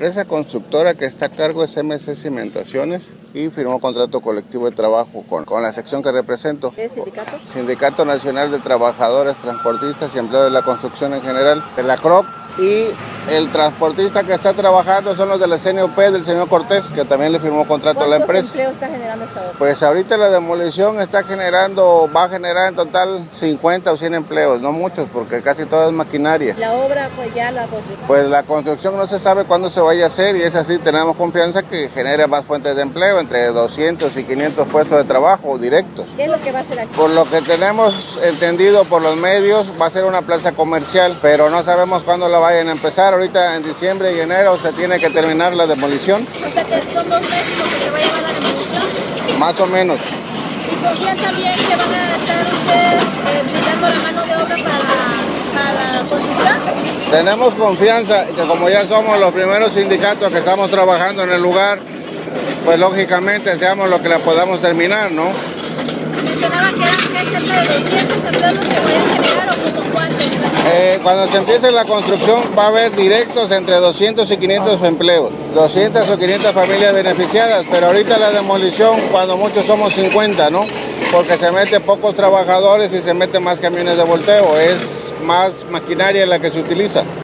empresa constructora que está a cargo es MC Cimentaciones y firmó contrato colectivo de trabajo con la sección que represento. ¿Qué sindicato? Sindicato Nacional de Trabajadores, Transportistas y Empleados de la Construcción en general, de la CROC, y el transportista que está trabajando son los de la CNOP del señor Cortés, que también le firmó contrato a la empresa. ¿Cuántos empleos está generando esta obra? Pues ahorita la demolición va a generar en total 50 o 100 empleos, no muchos, porque casi todo es maquinaria. La obra, pues ya la construcción. Pues la construcción no se sabe cuándo se vaya a hacer y es así, tenemos confianza que genere más fuentes de empleo, entre 200 y 500 puestos de trabajo directos. ¿Qué es lo que va a hacer aquí? Por lo que tenemos entendido por los medios, va a ser una plaza comercial, pero no sabemos cuándo la vayan a empezar. Ahorita en diciembre y enero se tiene que terminar la demolición. O sea que son 2 meses lo que se va a llevar la demolición. Más o menos. ¿Y confían también que van a estar ustedes brindando la mano de obra para la construcción? Tenemos confianza que como ya somos los primeros sindicatos que estamos trabajando en el lugar, pues lógicamente seamos lo que la podamos terminar, ¿no? Mencionaba que eran cerca de 200 empleos que pueden generar o como cuántos. Cuando se empiece la construcción va a haber directos entre 200 y 500 empleos, 200 o 500 familias beneficiadas, pero ahorita la demolición cuando muchos somos 50, ¿no? Porque se meten pocos trabajadores y se meten más camiones de volteo, es más maquinaria la que se utiliza.